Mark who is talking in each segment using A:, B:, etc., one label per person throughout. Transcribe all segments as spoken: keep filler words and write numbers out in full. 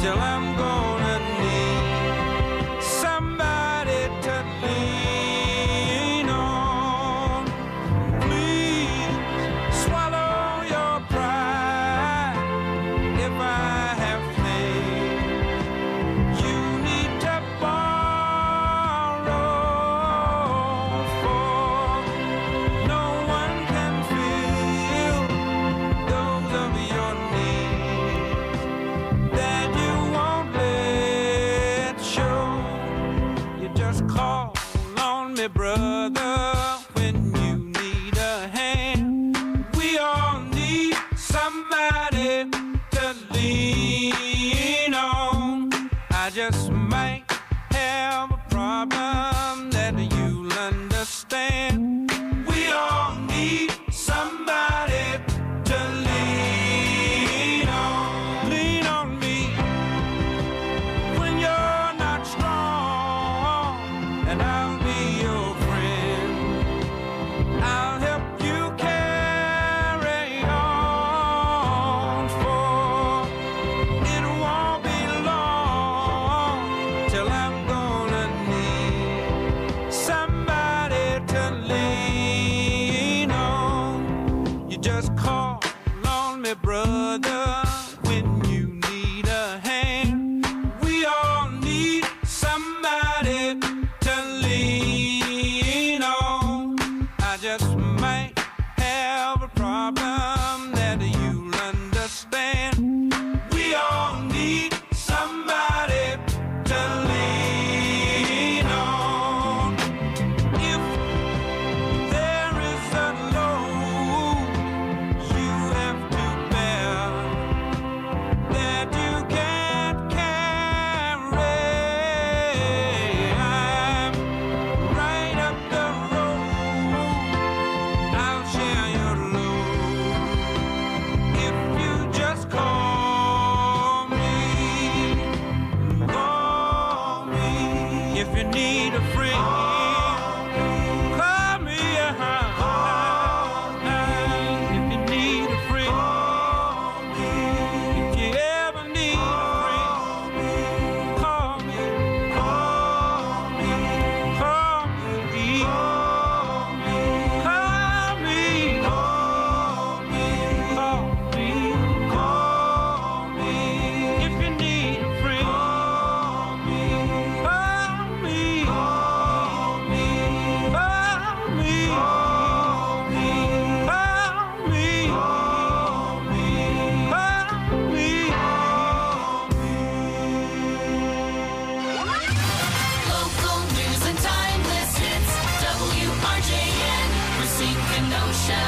A: till I'm gonna need somebody to lean on. Please swallow your pride if I have failed. You need to borrow, for no one can fill those of your needs that you won't let show. You just call on me, brother, when you need a hand. We all need somebody to lean on. I just might have a problem that you'll understand. We all need somebody to lean on. Lean on me when you're not strong, and I'll be your friend. I'll help you carry on, for it won't be long till I'm gonna need somebody to lean on. You just call on me, brother, when you need a hand. We all need somebody to lean on. I just might have a problem that you'll understand. We all need somebody to lean on. If there is a load you have to bear that you can't carry, I'm right up the road. I'll share your load if you just call me. Call me if you need a friend. Call me, uh-huh. If you need a friend. If you ever need a friend, call me. Call me. Call me. Call me. Call me. Call me. Call me. If you need a friend, call me. Call me. Call me. Call me. Call me. Call me. Call me.
B: Local news and timeless hits. W R J N, Racine Kenosha.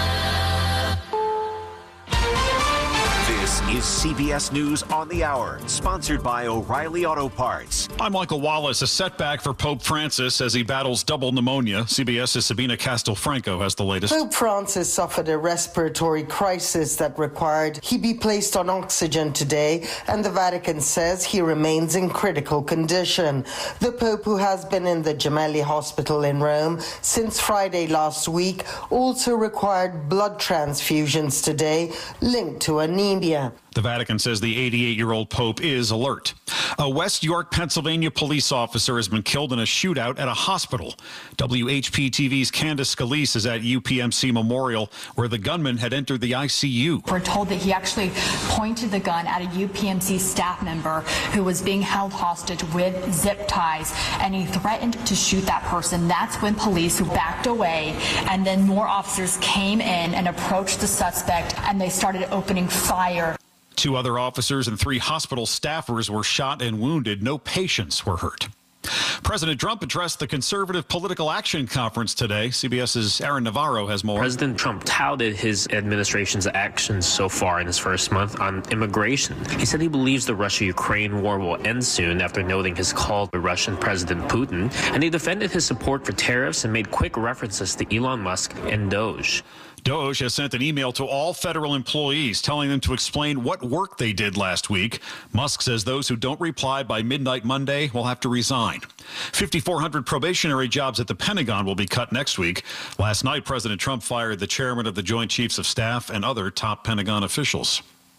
C: This is C B S News on the Hour, sponsored by O'Reilly Auto Parts.
D: I'm Michael Wallace. A setback for Pope Francis as he battles double pneumonia. CBS's Sabina Castelfranco has the latest.
E: Pope Francis suffered a respiratory crisis that required he be placed on oxygen today, and the Vatican says he remains in critical condition. The Pope, who has been in the Gemelli Hospital in Rome since Friday last week, also required blood transfusions today linked to anemia.
D: The Vatican says the eighty-eight-year-old Pope is alert. A West York, Pennsylvania police officer has been killed in a shootout at a hospital. W H P T V's Candace Scalise is at U P M C Memorial, where the gunman had entered the I C U.
F: We're told that he actually pointed the gun at a U P M C staff member who was being held hostage with zip ties, and he threatened to shoot that person. That's when police backed away, and then more officers came in and approached the suspect, and they started opening fire.
D: Two other officers and three hospital staffers were shot and wounded. No patients were hurt. President Trump addressed the Conservative Political Action Conference today. CBS's Aaron Navarro has more.
G: President Trump touted his administration's actions so far in his first month on immigration. He said he believes the Russia-Ukraine war will end soon, after noting his call to Russian President Putin, and he defended his support for tariffs and made quick references to Elon Musk and Doge.
D: Doge has sent an email to all federal employees telling them to explain what work they did last week. Musk says those who don't reply by midnight Monday will have to resign. fifty-four hundred probationary jobs at the Pentagon will be cut next week. Last night, President Trump fired the chairman of the Joint Chiefs of Staff and other top Pentagon officials.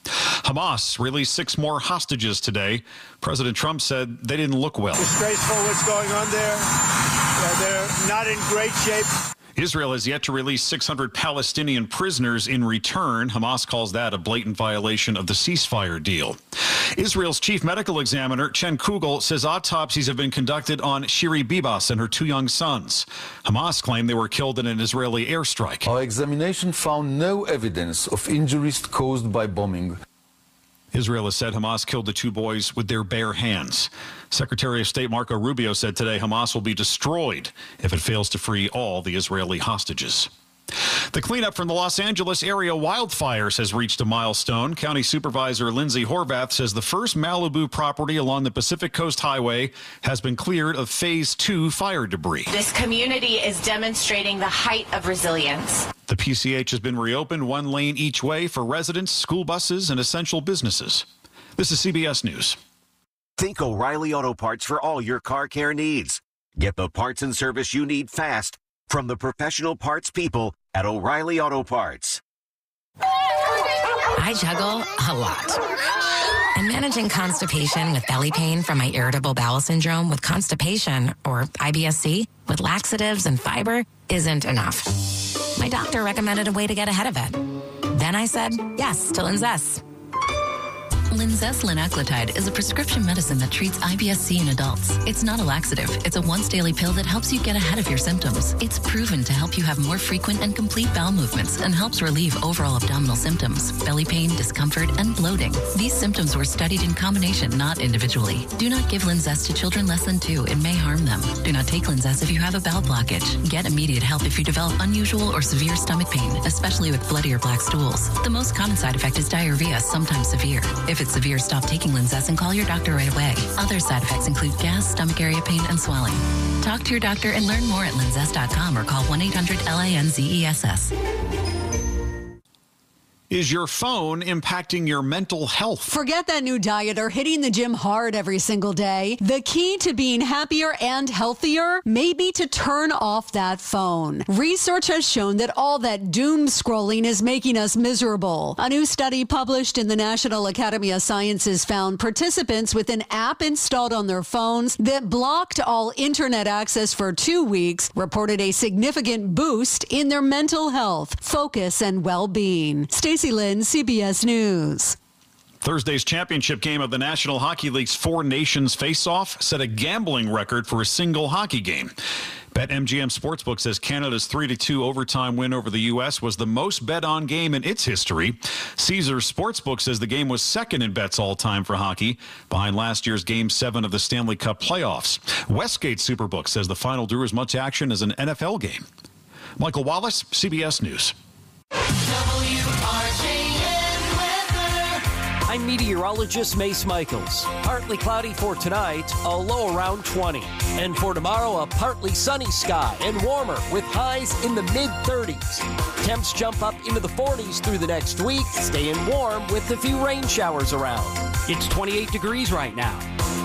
D: Hamas released six more hostages today. President Trump said they didn't look well.
H: Disgraceful what's going on there. Uh, they're not in great shape.
D: Israel has yet to release six hundred Palestinian prisoners in return. Hamas calls that a blatant violation of the ceasefire deal. Israel's chief medical examiner, Chen Kugel, says autopsies have been conducted on Shiri Bibas and her two young sons. Hamas claimed they were killed in an Israeli airstrike.
I: Our examination found no evidence of injuries caused by bombing.
D: Israel has said Hamas killed the two boys with their bare hands. Secretary of State Marco Rubio said today Hamas will be destroyed if it fails to free all the Israeli hostages. The cleanup from the Los Angeles area wildfires has reached a milestone. County Supervisor Lindsay Horvath says the first Malibu property along the Pacific Coast Highway has been cleared of phase two fire debris.
J: This community is demonstrating the height of resilience.
D: The P C H has been reopened one lane each way for residents, school buses, and essential businesses. This is C B S News.
C: Think O'Reilly Auto Parts for all your car care needs. Get the parts and service you need fast from the professional parts people at O'Reilly Auto Parts.
K: I juggle a lot. And managing constipation with belly pain from my irritable bowel syndrome with constipation, or I B S C, with laxatives and fiber isn't enough. My doctor recommended a way to get ahead of it. Then I said yes to Linzess.
L: Linzess linaclotide is a prescription medicine that treats I B S C in adults. It's not a laxative. It's a once-daily pill that helps you get ahead of your symptoms. It's proven to help you have more frequent and complete bowel movements and helps relieve overall abdominal symptoms, belly pain, discomfort, and bloating. These symptoms were studied in combination, not individually. Do not give Linzess to children less than two. It may harm them. Do not take Linzess if you have a bowel blockage. Get immediate help if you develop unusual or severe stomach pain, especially with bloody or black stools. The most common side effect is diarrhea, sometimes severe. If it's severe, stop taking Linzess and call your doctor right away. Other side effects include gas, stomach area pain, and swelling. Talk to your doctor and learn more at linzess dot com or call one eight hundred L A N Z E S S.
D: Is your phone impacting your mental health?
M: Forget that new diet or hitting the gym hard every single day. The key to being happier and healthier may be to turn off that phone. Research has shown that all that doom scrolling is making us miserable. A new study published in the National Academy of Sciences found participants with an app installed on their phones that blocked all internet access for two weeks reported a significant boost in their mental health, focus, and well-being. Stacey Lynn, C B S News.
D: Thursday's championship game of the National Hockey League's Four Nations Face-Off set a gambling record for a single hockey game. BetMGM Sportsbook says Canada's three to two overtime win over the U S was the most bet-on game in its history. Caesars Sportsbook says the game was second in bets all-time for hockey, behind last year's Game seven of the Stanley Cup playoffs. Westgate Superbook says the final drew as much action as an N F L game. Michael Wallace, C B S News.
N: I'm meteorologist Mace Michaels. Partly cloudy for tonight, a low around twenty. And for tomorrow, a partly sunny sky and warmer with highs in the mid thirties. Temps jump up into the forties through the next week, staying warm with a few rain showers around. It's twenty-eight degrees right now.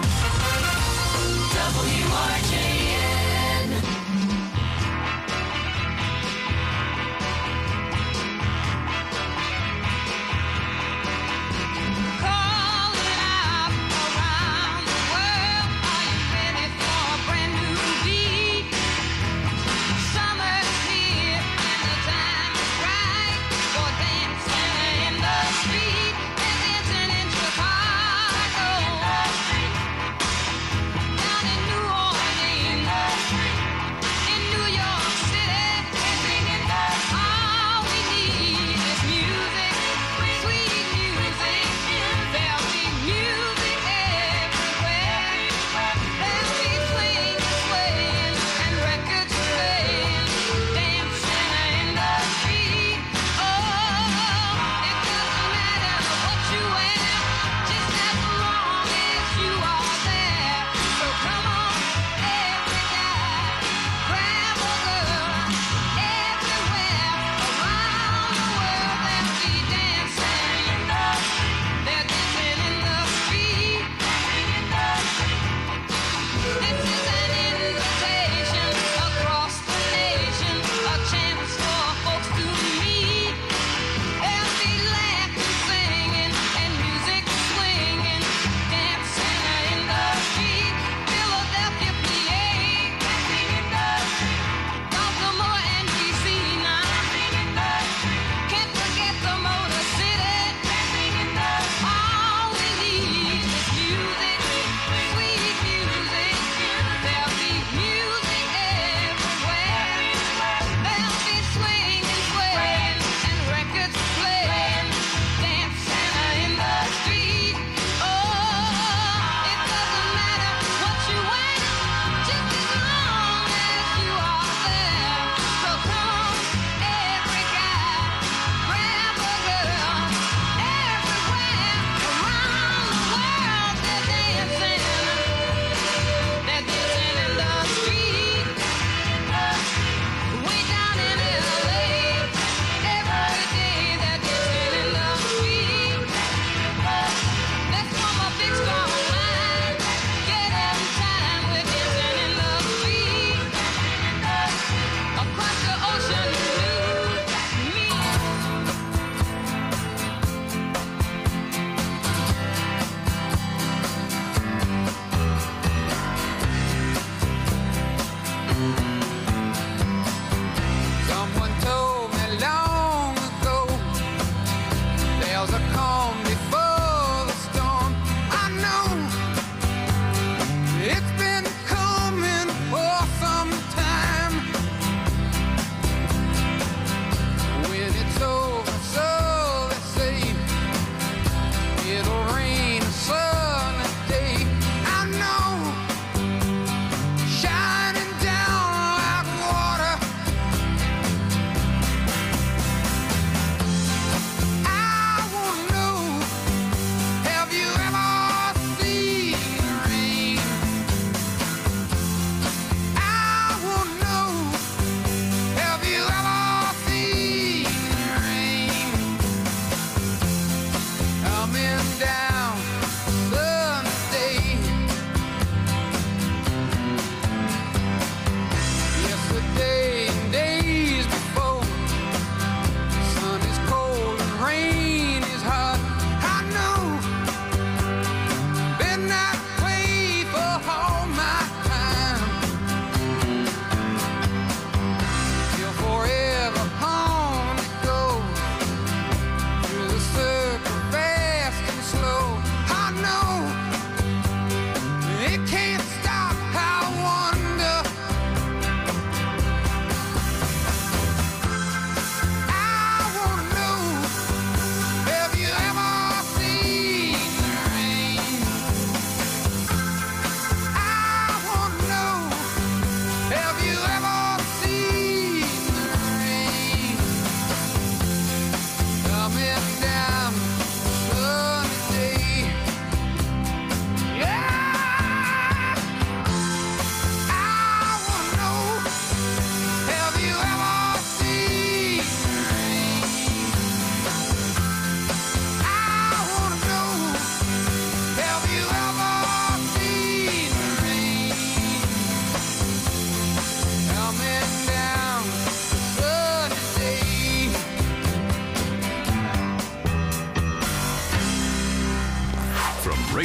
B: W R J N.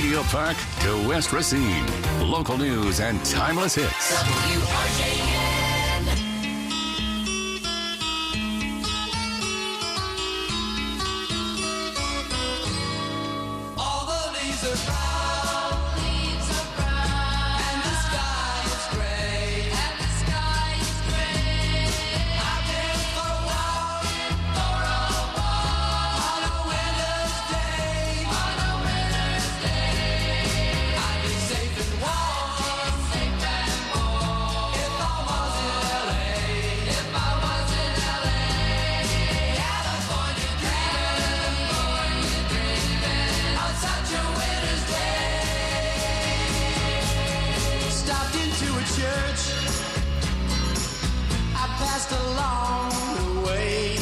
O: Radio Park to West Racine. Local news and timeless hits.
B: W R J N.
A: All the leaves are brown, leaves are brown, and the sky is gray, and the sky is gray. I've been for a walk, for a walk, on a winter's day, on a winter's day. I'd be safe and warm, safe and warm, if I was in L A, if I was in L A. California dreaming, California dreaming, on such a winter's day. Stopped into a church, I passed along the way.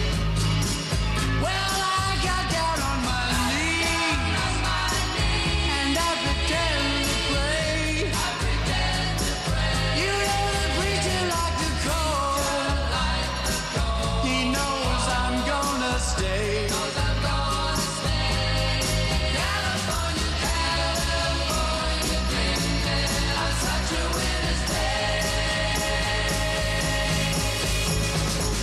A: Well, I got down on my knees, and I pretend to pray. You know the preacher like the cold, he knows I'm gonna stay. California, California dreaming on such a winter's day.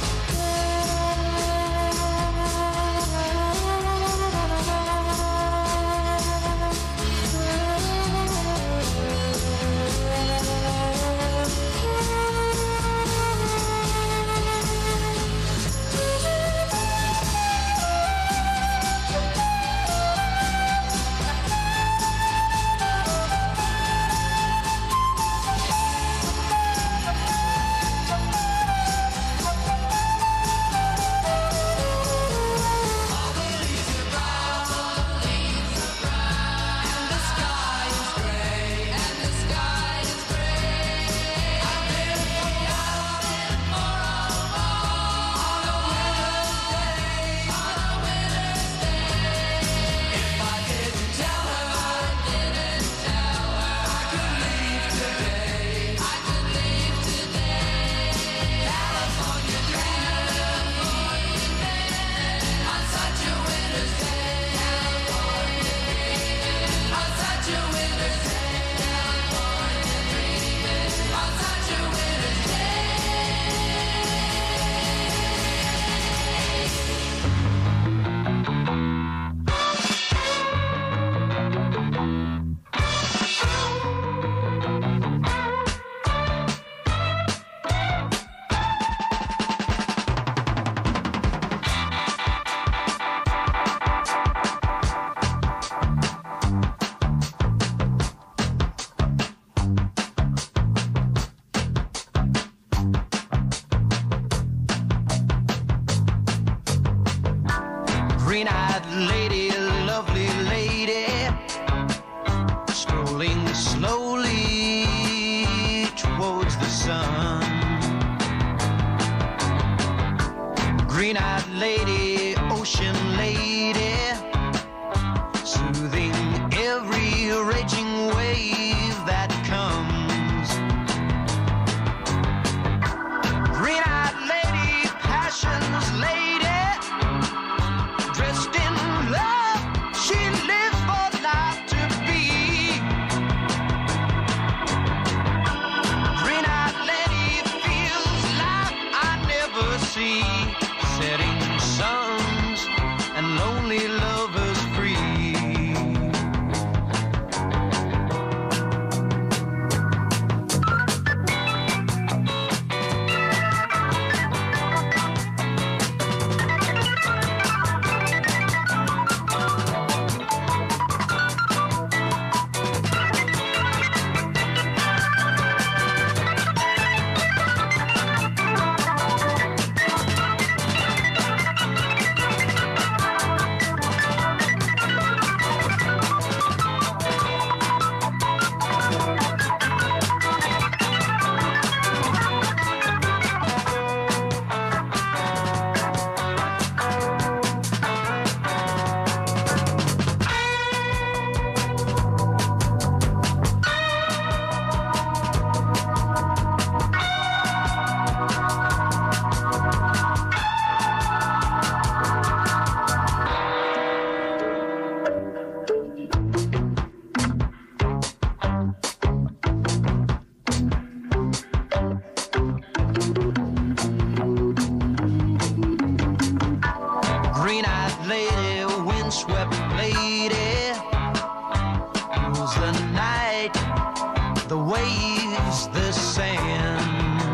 P: knows the night, the waves, the sand.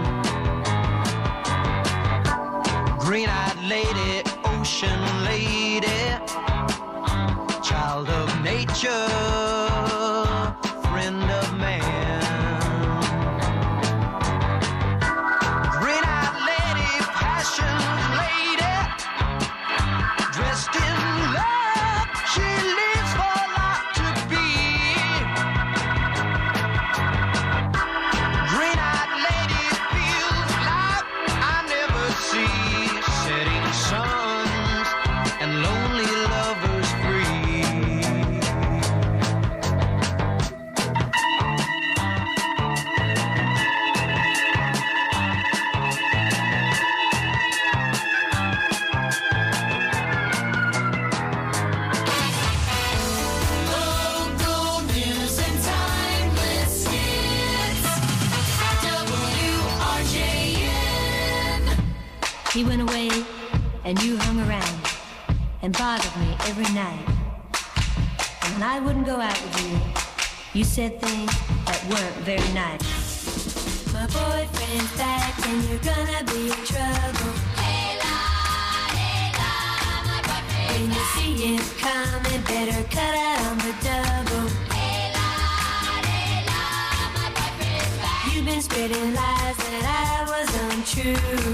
P: Green-eyed lady, ocean lady, child of nature, friend of man. Green-eyed lady, passion lady, dressed in love, she lives for life to be. Green-eyed lady feels like I never see. Setting suns and lonely lovers free.
B: Local news and timeless hits. W R J N.
Q: He went away and you hung around and bothered me every night. And when I wouldn't go out with you, you said things that weren't very nice. My boyfriend's back and you're gonna be in trouble. Hey la, hey la, my boyfriend's when you see him coming, better cut out on the double. Hey la, hey la, my boyfriend's back. You've been spreading lies that I was untrue.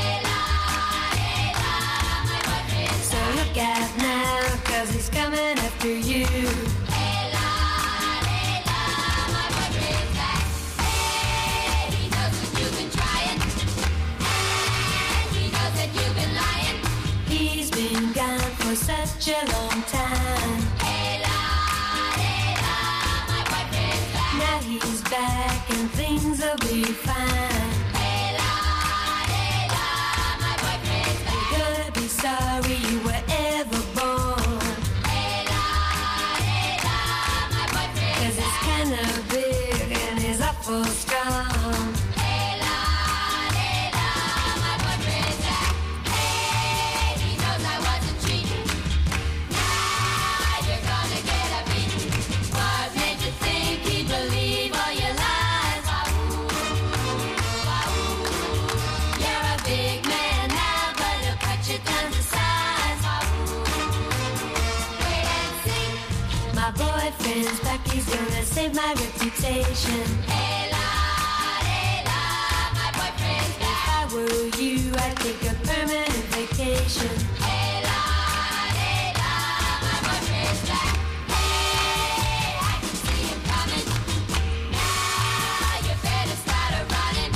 Q: So look out now, cause he's coming after you. Hey la, hey la, my boyfriend's back. Hey, he knows that you've been trying. And he knows that you've been lying. He's been gone for such a long time. Hey la, hey la, my boyfriend's back. Now he's back and things will be fine. Hey la, hey la, my boyfriend's back. You're gonna be sorry you were ever born. Hey la, hey la, my boyfriend. Cause it's kinda big and he's awful strong. Hey la, hey la, my boyfriend's back. Hey, he knows I wasn't cheating. Now you're gonna get a beating. What made you think he'd believe all your lies? You're a big man now, but he'll cut you down to size. Wait and see. My boyfriend's back, he's gonna save my reputation. Hey la, hey la, my boyfriend's back. If I were you, I'd take a permanent vacation. Hey la, hey la, my boyfriend's back. Hey, I can see him coming. Now you better start a running.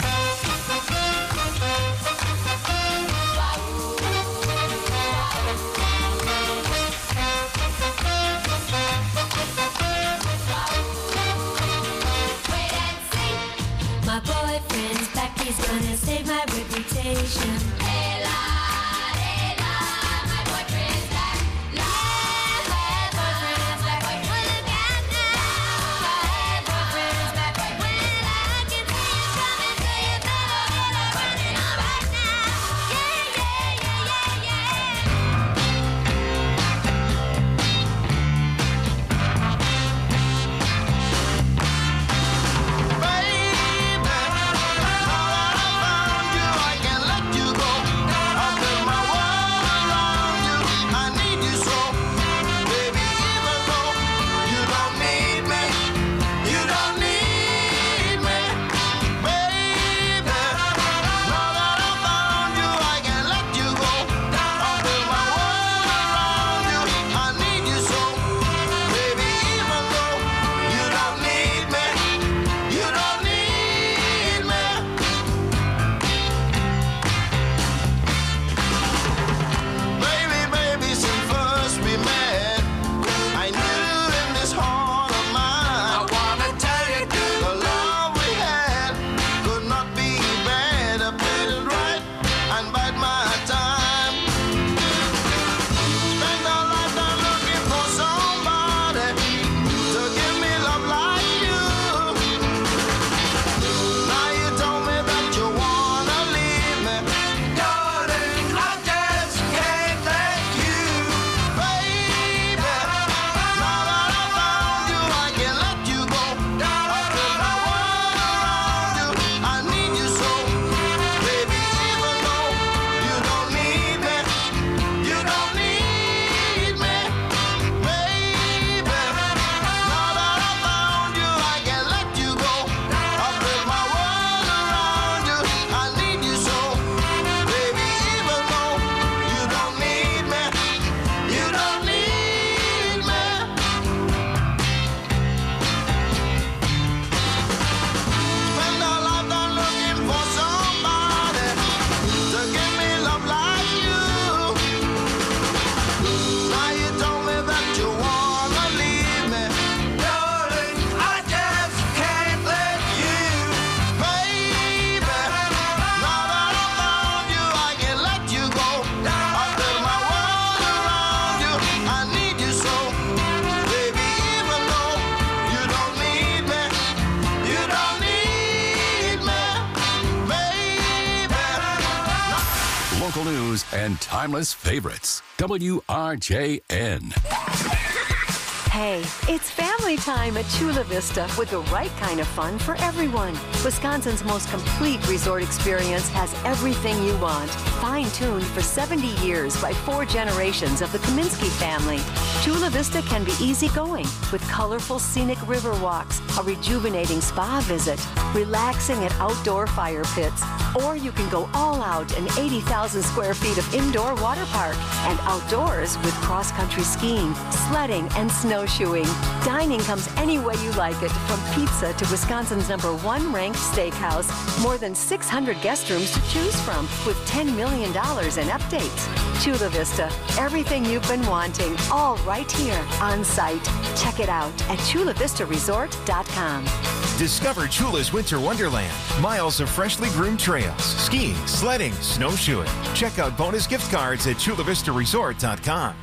Q: Wait and see. My boyfriend's back, he's gonna save my reputation. Hey la, hey la, my boyfriend's back. La, my boyfriend's back. Well, look out now. My boyfriend's back. When I can see you coming, so you better get a running. All right now. Yeah, yeah, yeah, yeah, yeah.
P: Baby, now that I found you, I can't let you go.
O: news and timeless favorites. W R J N.
R: Hey, it's family time at Chula Vista with the right kind of fun for everyone. Wisconsin's most complete resort experience has everything you want. Fine-tuned for seventy years by four generations of the Kaminsky family. Chula Vista can be easygoing with colorful scenic river walks, a rejuvenating spa visit, relaxing at outdoor fire pits, or you can go all out in eighty thousand square feet of indoor water park and outdoors with cross-country skiing, sledding, and snowshoeing. Dining comes any way you like it, from pizza to Wisconsin's number one ranked steakhouse. More than six hundred guest rooms to choose from with ten million dollars in updates. Chula Vista, everything you've been wanting, all right here on site. Check it out at chula vista resort dot com.
S: Discover Chula's Winter Wonderland. Miles of freshly groomed trails, skiing, sledding, snowshoeing. Check out bonus gift cards at chula vista resort dot com.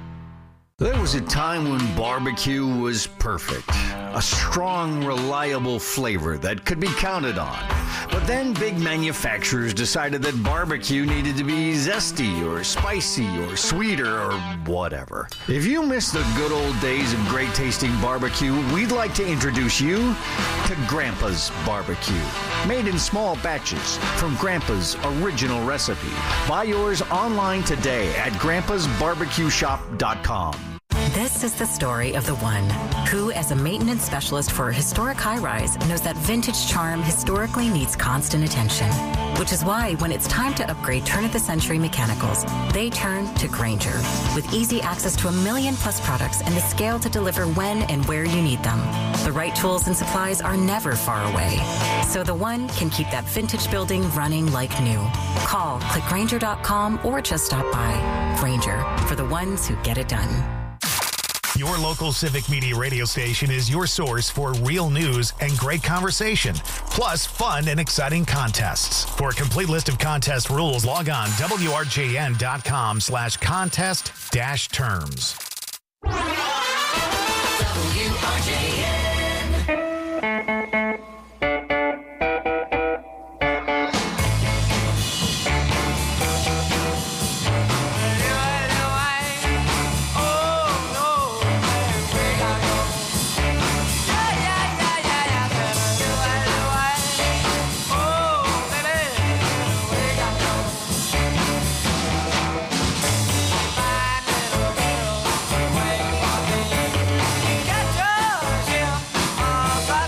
T: There was a time when barbecue was perfect. A strong, reliable flavor that could be counted on. But then big manufacturers decided that barbecue needed to be zesty or spicy or sweeter or whatever. If you miss the good old days of great tasting barbecue, we'd like to introduce you to Grandpa's Barbecue. Made in small batches from Grandpa's original recipe. Buy yours online today at grandpas barbecue shop dot com.
K: This is the story of the one who, as a maintenance specialist for a historic high-rise, knows that vintage charm historically needs constant attention. Which is why, when it's time to upgrade turn-of-the-century mechanicals, they turn to Grainger. With easy access to a million-plus products and the scale to deliver when and where you need them. The right tools and supplies are never far away. So the one can keep that vintage building running like new. Call, click Grainger dot com, or just stop by. Grainger, for the ones who get it done.
U: Your local Civic Media radio station is your source for real news and great conversation, plus fun and exciting contests. For a complete list of contest rules, log on W R J N dot com slash contest dash terms.
B: W R J N. Bye.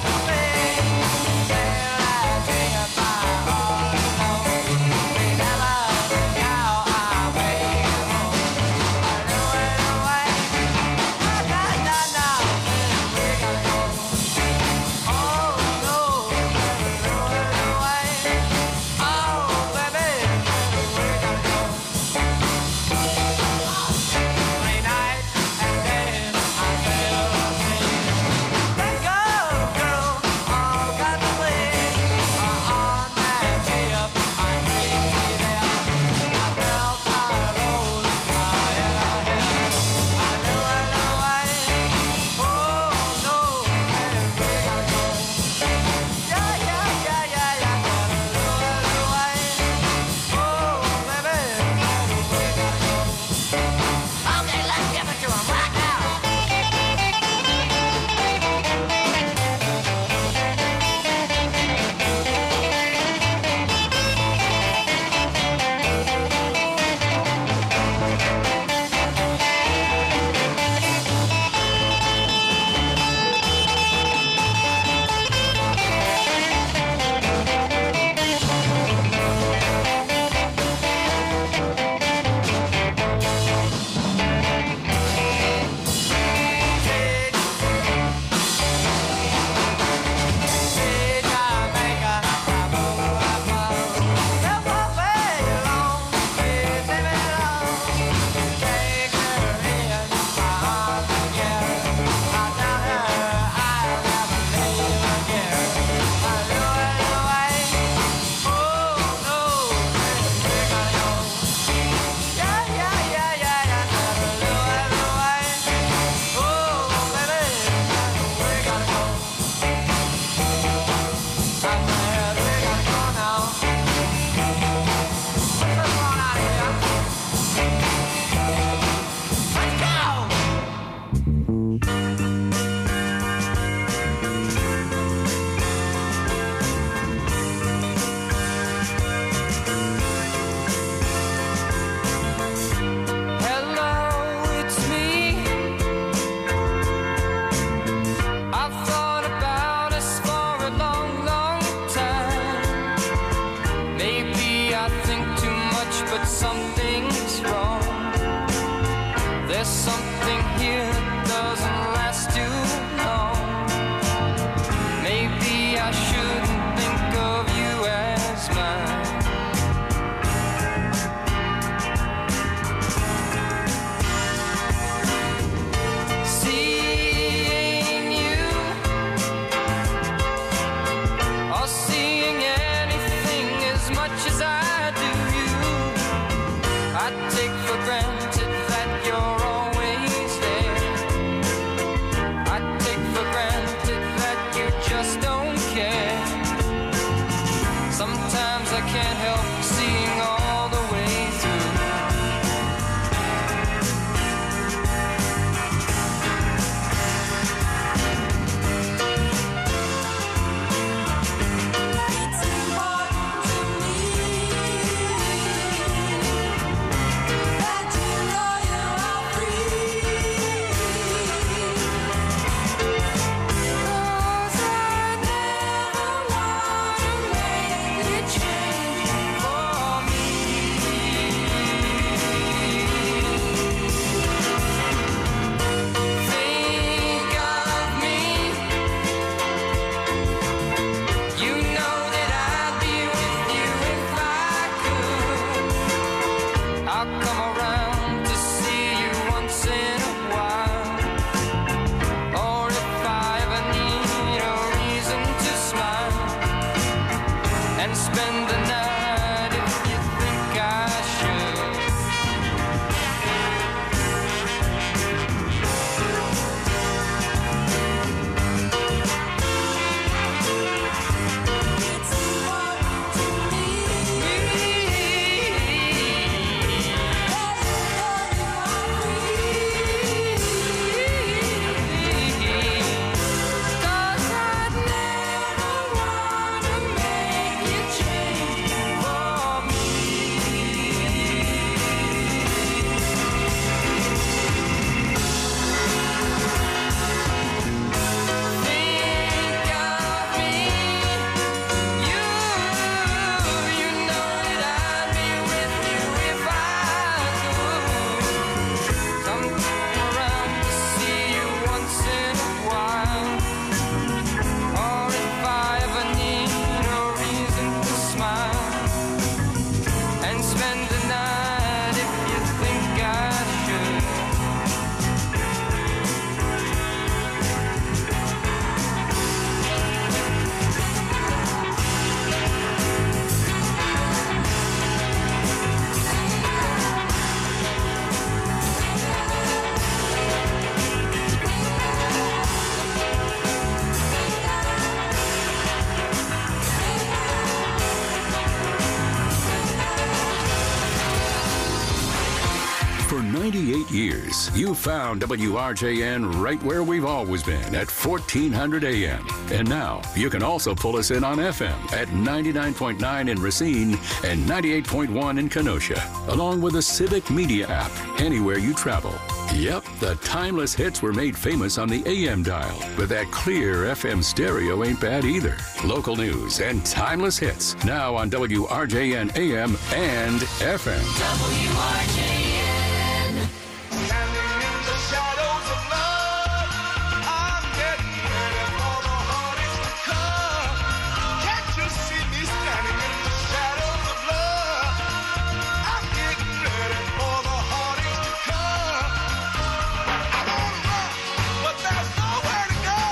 O: years, you found W R J N right where we've always been at fourteen hundred A M. And now you can also pull us in on F M at ninety-nine point nine in Racine and ninety-eight point one in Kenosha, along with the Civic Media app anywhere you travel. Yep, the timeless hits were made famous on the A M dial, but that clear F M stereo ain't bad either. Local news and timeless hits now on W R J N A M and F M.
B: W R J N.
P: Standing in the shadows of love, I'm getting ready for the heartaches to come. Can't you see me standing in the shadows of love? I'm getting ready for the heartaches to come. I wanna run, but there's nowhere to go.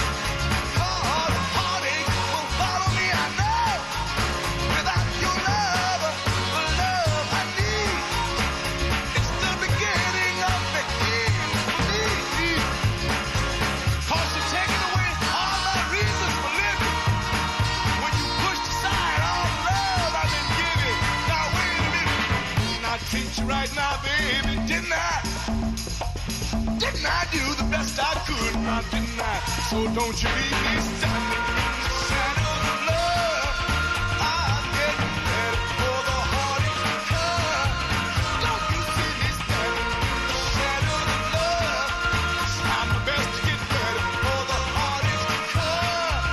P: 'Cause heartache will follow me, I know. Without your love, the love I need, it's the beginning of the end for me. 'Cause you're taking away all my reasons for living. When you pushed aside all the love I've been giving. Now wait a minute, didn't I treat you right now, baby? Didn't I? Didn't I do the best I could? Now didn't I? So don't you leave me standing in the shadows of love. I'm getting ready for the heartache to come. Don't you see me standing in the shadows of love? I'm the best to get ready for the heartache to come.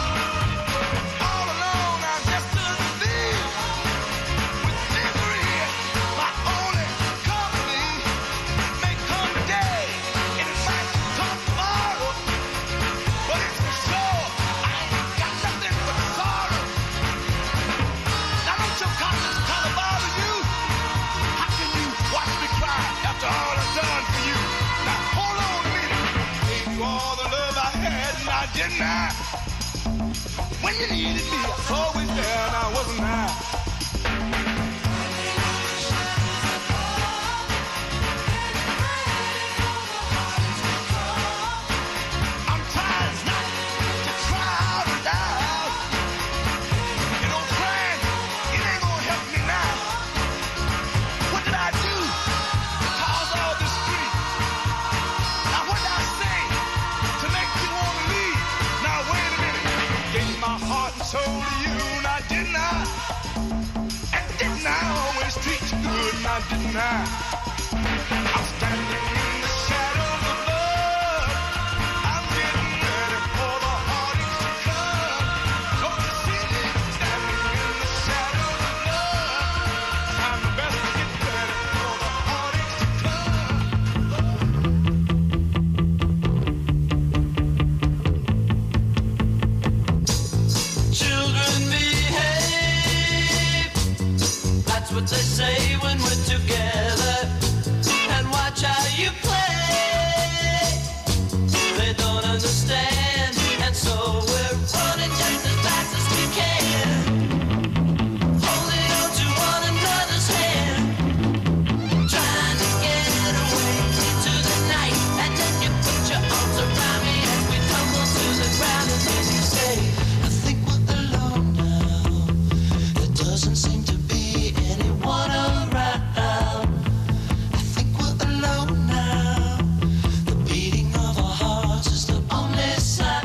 P: All alone, I'm just a thief with misery, my only company. May come today, and it might come tomorrow, but it's for sure I ain't got nothing but sorrow. Now don't your conscience kind of bother you? How can you watch me cry after all I've done for you? Now hold on a minute, gave you all the love I had, now didn't I? When you needed me, I was always there, now wasn't I? I'm trying not to cry out loud. You know, crying, it ain't gonna help me now. What did I do to cause all this grief? Now what did I say to make you want to leave? Now wait a minute, gave my heart and soul to you, now didn't I? And didn't I always treat you good, now didn't I? I'm standing in the shadows of love. I'm getting ready for the heartaches to come. Don't you see me standing in the shadows of love? I'm the best to get ready for the heartaches to come.
B: Children behave. That's what they say when we're together. And watch how you play. They don't understand, and so we're running just as fast as we can. Holding on to one another's hand. Trying to get away into the night. And then you put your arms around me as we tumble to the ground. And then you say, I think we're alone now. There doesn't seem to be anyone around. I think we're alone now. The beating of our hearts is the only sound.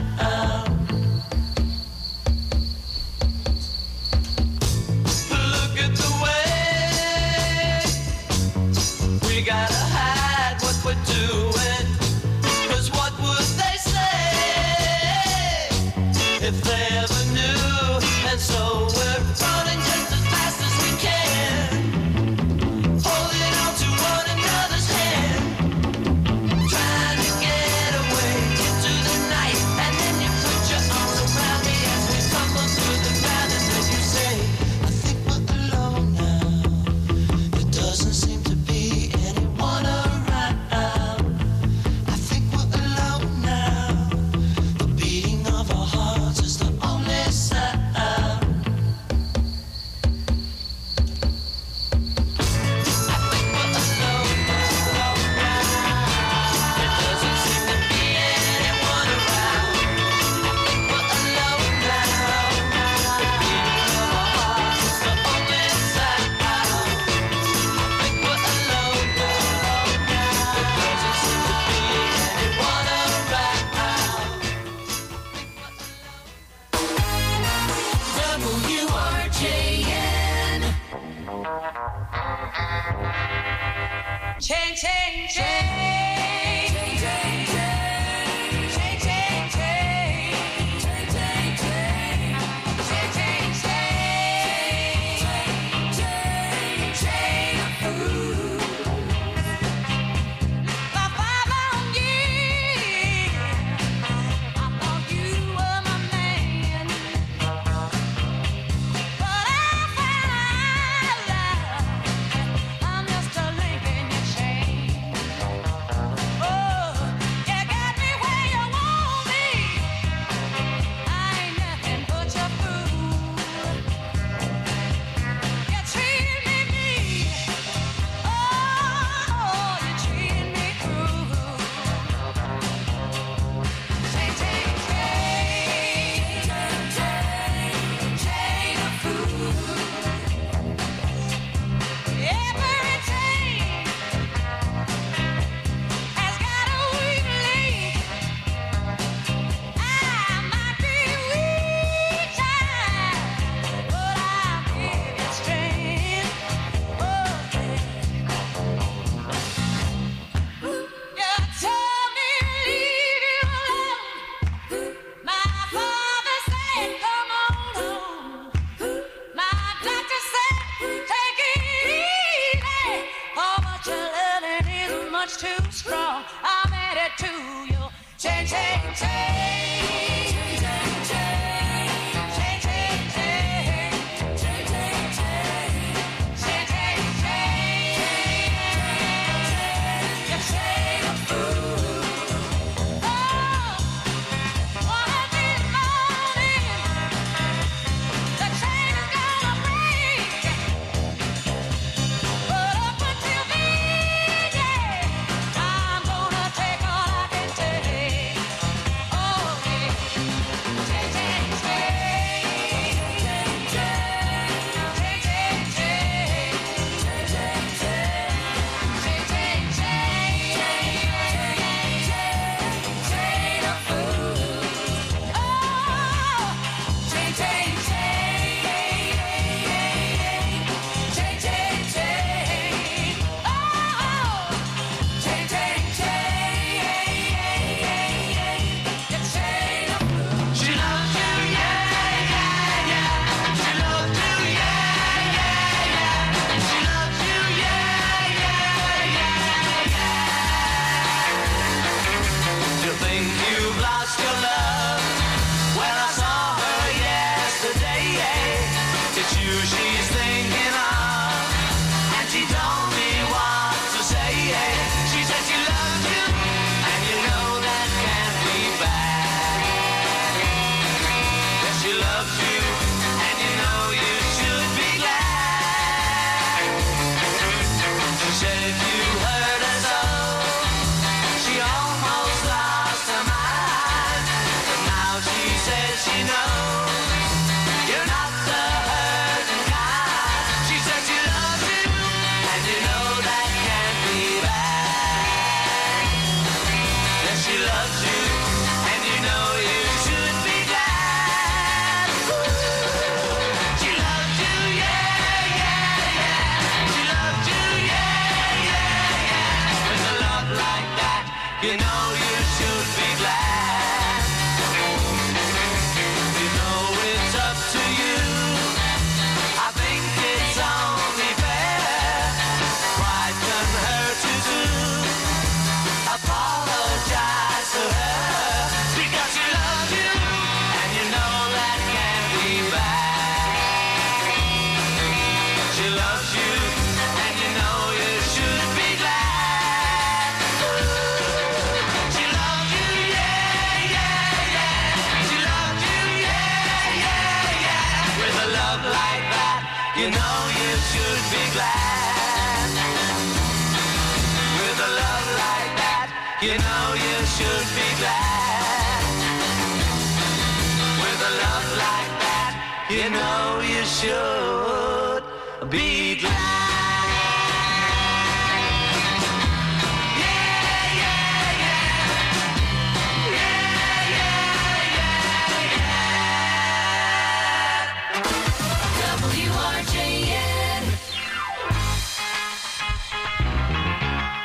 B: Look at the way we gotta hide what we're doing. 'Cause what would they say if they ever knew? And so we're running just as fast as we can. Holding on to one another's hand. Trying to get away into the night. And then you put your arms around me as we tumble through the ground. And then you say, I think we're alone now. There doesn't seem to be anyone around. I think we're alone now. The beating of our hearts is the
A: Change, change, change. Change, change, change. Change, change, change. Change, change, change. Change, change, change. Change, change of food. For five long years, I thought you were my man. But I found out I'm just a link in your chain. Oh, you got me where you want me. I ain't nothing but your fool. You treat me mean. Oh, you treat me cruel. Change, change, change. Change, change of food. Every chain has got a weak link. I might be weak, child, but I'll give you strength. You told me to leave you alone. My father said, come on home. My doctor said, take it easy. Oh, but your loving is much too strong. I'm headed to you. Change, change, change. Change, change, change. Change, change, change. Change, change, change. Change, change, change. You change a fool. Oh, one of these mornings, the chain is gonna break. But up until then, yeah, I'm gonna take all I can take. Oh, yeah. Change, change, change. Change, change, change. Change, change, change. Change, change, change. Change, change, change. Change a fool. Oh, change, change, change. Change, change, change. Oh, change, change, change. You change a fool. She loves you, yeah, yeah, yeah. She loves you, yeah, yeah, yeah. She loves you, yeah, yeah, yeah, yeah.
B: You think you've lost your love? When I saw her yesterday, it's you she's thinking of, and she told me what to say. She said she loves you, and you know that can't be bad. Yes, she loves you, and you know you should be glad. She said if you hurt her so, she almost lost her mind. But now she says she knows you're not the hurting kind. She says she loves you, and you know that can't be bad. Yes, she loves you, and you know you should be glad. She loves you, yeah, yeah, yeah. She loves you, yeah, yeah, yeah. With a love like that, you know you should be glad. You know it's up to you. I think it's only fair. Pride can hurt you too. Apologize to her because she loves you, and you know that can't be bad. She loves you, and you know you should be glad. She loves you, yeah, yeah, yeah. She loves you, yeah, yeah, yeah. With a love like that, you know you should be glad. With a love like that, you know you should be glad. With a love like that, you know you should be glad.
A: W R J N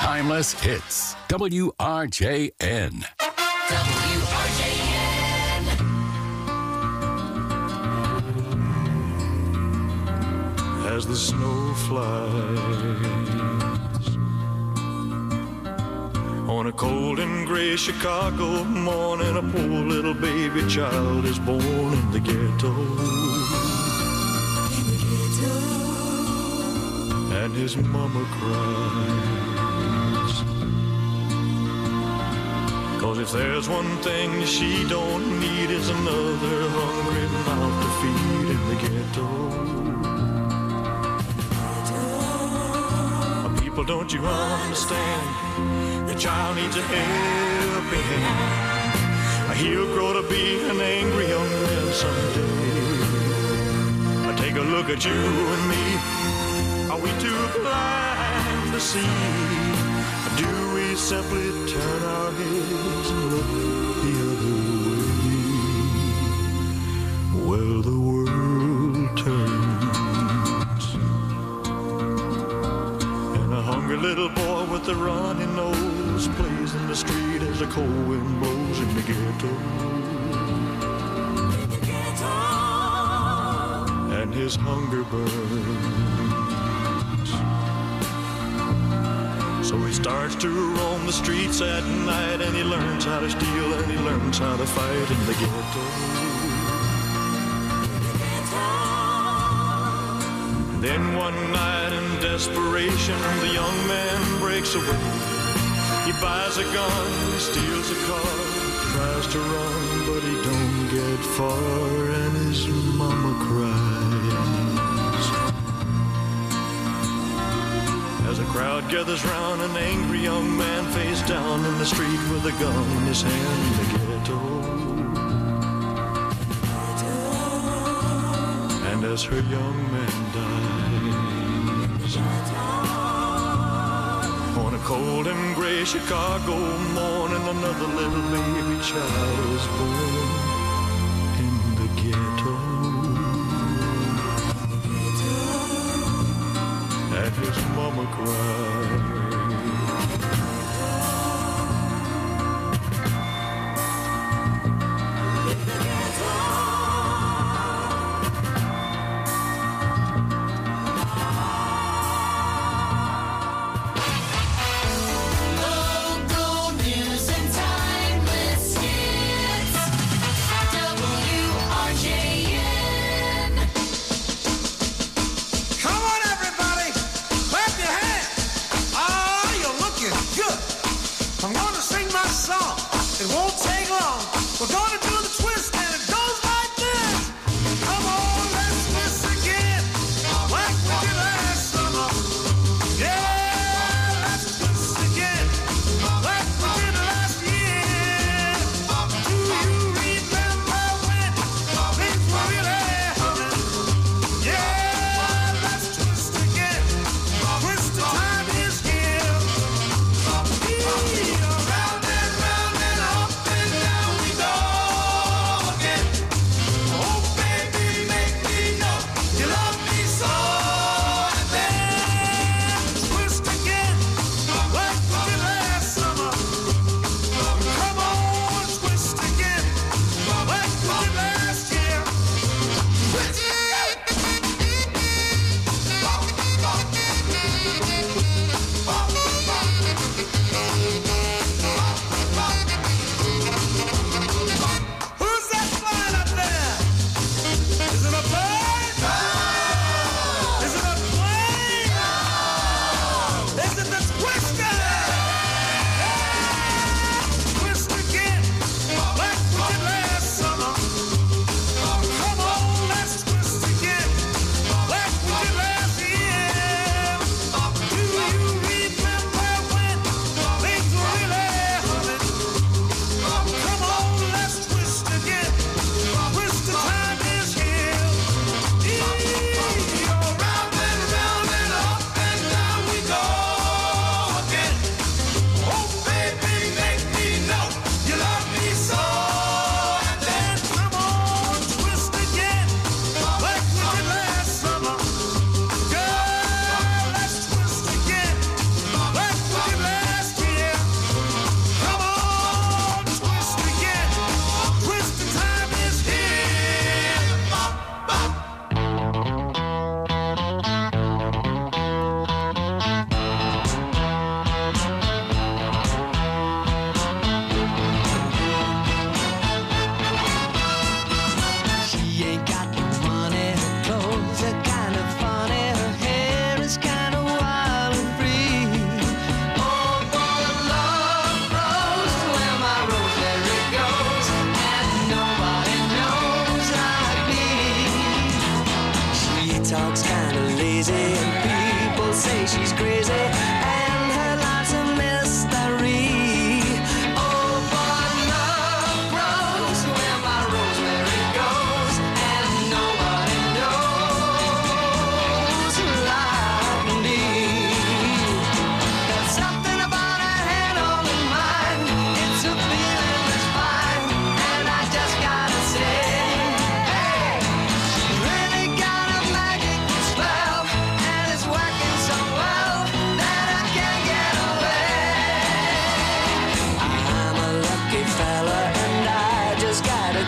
O: Timeless hits. W R J N.
A: W R J N.
E: As the snow flies on a cold and gray Chicago morning, a poor little baby child is born in the ghetto. In the ghetto. And his mama cries, 'cause if there's one thing she don't need, is another hungry mouth to feed in the ghetto. People, don't you understand? The child needs a helping hand. He'll grow to be an angry young man someday. Take a look at you and me. Are we too blind to see? Do we simply turn our heads and look the other way? Well, the world turns, and a hungry little boy with a runny nose plays in the street as the cold wind blows in the ghetto. In the ghetto. And his hunger burns, so he starts to roam the streets at night, and he learns how to steal and he learns how to fight in the ghetto. Then one night in desperation, the young man breaks away. He buys a gun, he steals a car, tries to run, but he don't get far, and his mama cries. As a crowd gathers round, an angry young man face down in the street with a gun in his hand in the ghetto. And as her young man dies, on a cold and gray Chicago morning, another little baby child is born in the ghetto. And his mama cried.
A: Local news and timeless hits.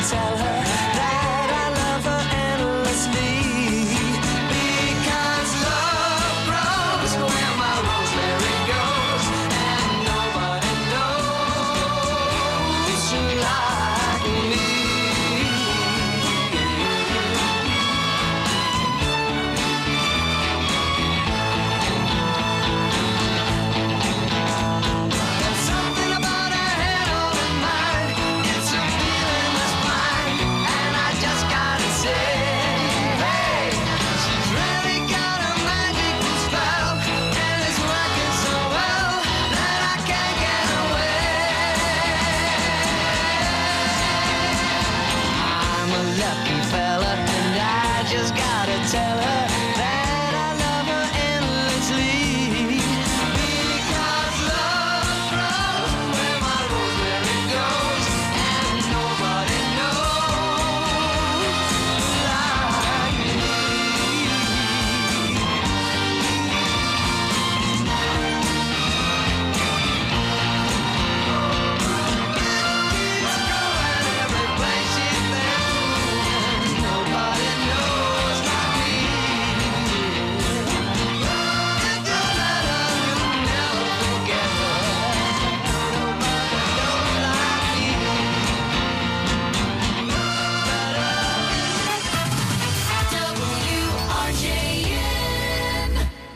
B: tell her that I love her endlessly. Because love grows where my rosemary goes, and nobody knows like me. There's something about her head on her mind. It's a feeling that's blind, and I just gotta say, hey, she's really got a magical spell, and it's working so well that I can't get away. I'm a lucky fella, and I just gotta tell her that I love her endlessly. Because love grows where my rosemary goes, and nobody knows like me. Keeps going every place she's been, and nobody knows like me. If you let her, you'll never forget her. Nobody knows like me.
A: W R J N.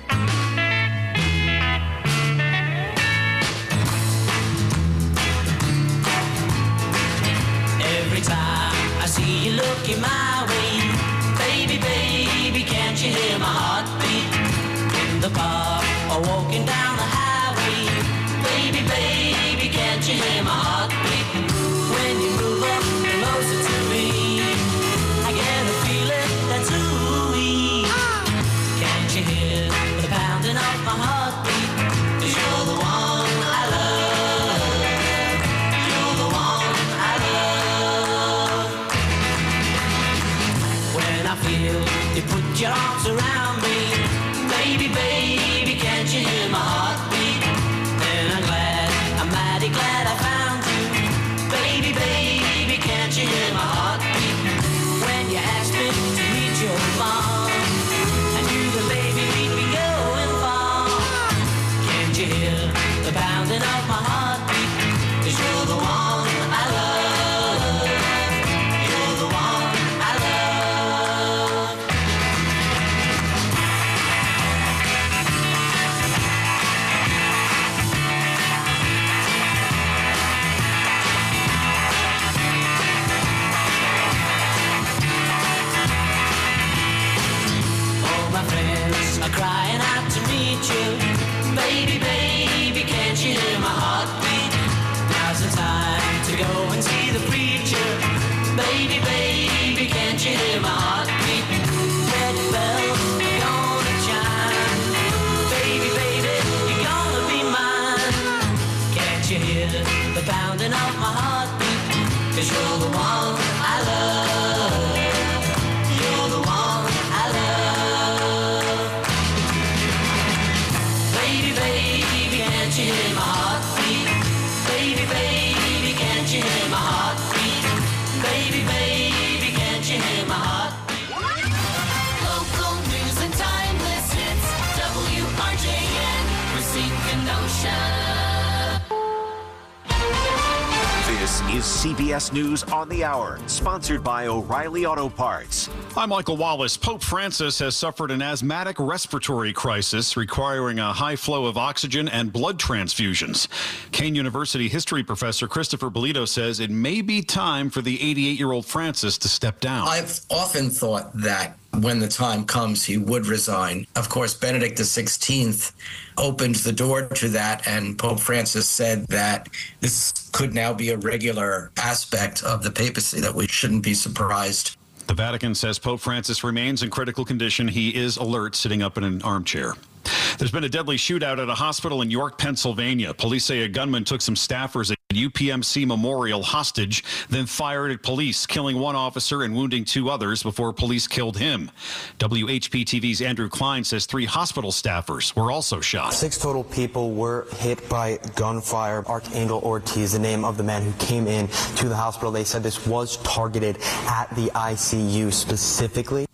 B: Every time I see you looking my way, baby, baby, can't you hear my heartbeat? In the park or walking down the highway, baby, baby, can't you hear my heartbeat? When you move up closer to me, I get a feeling that's ooey. Can't you hear the pounding of my heartbeat? 'Cause you're the one I love. You're the one I love. When I feel you put your arms around me, baby, baby, can't you hear my heartbeat? Then I'm glad, I'm mighty glad I found you. Baby, baby, can't you hear my heartbeat? When you asked me to meet your mom, I knew the baby we'd be going far. Can't you hear the pounding of my heartbeat? 'Cause you're the one I love. You're the one I love. All my friends are crying out to meet you. Baby, baby, can't you hear my heartbeat? Now's the time to go and see the preacher. Baby, baby, can't you hear my heartbeat? Wedding bells are gonna chime. Baby, baby, you're gonna be mine. Can't you hear the pounding of my heartbeat? 'Cause you're the one I love. You're the one I love. Baby, baby, can't you hear my heartbeat? Baby, baby, can't you hear my heartbeat? Baby, baby, can't you hear my heartbeat?
A: Local news and timeless hits. W R J N. Racine Kenosha.
C: This is C B S News on the Hour, sponsored by O'Reilly Auto Parts.
D: I'm Michael Wallace. Pope Francis has suffered an asthmatic respiratory crisis requiring a high flow of oxygen and blood transfusions. Kane University history professor Christopher Bolito says it may be time for the eighty-eight-year-old Francis to step down.
F: I've often thought that when the time comes, he would resign. Of course, Benedict the sixteenth opened the door to that, and Pope Francis said that this could now be a regular aspect of the papacy, that we shouldn't be surprised.
D: The Vatican says Pope Francis remains in critical condition. He is alert, sitting up in an armchair. There's been a deadly shootout at a hospital in York, Pennsylvania. Police say a gunman took some staffers U P M C Memorial hostage, then fired at police, killing one officer and wounding two others before police killed him. W H P T V's Andrew Klein says three hospital staffers were also shot.
G: Six total people were hit by gunfire. Archangel Ortiz, the name of the man who came in to the hospital. They said this was targeted at the I C U specifically.